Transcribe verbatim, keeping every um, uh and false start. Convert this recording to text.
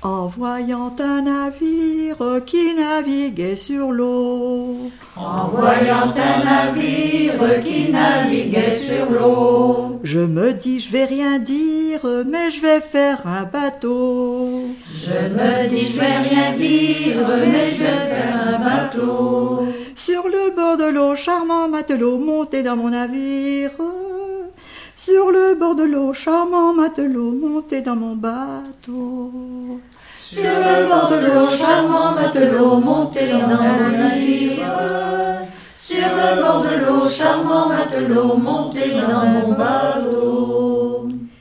En voyant un navire qui naviguait sur l'eau. En voyant un navire qui naviguait sur l'eau. Je me dis, je vais rien dire, mais je vais faire un bateau. Je me dis, je vais rien dire, mais je vais faire un bateau. Sur le bord de l'eau, charmant matelot, montez dans mon navire. Sur le bord de l'eau, charmant matelot, montez dans mon bateau. Sur le bord de l'eau, charmant matelot, montez dans mon navire. Sur le bord de l'eau, charmant matelot, montez dans mon bateau.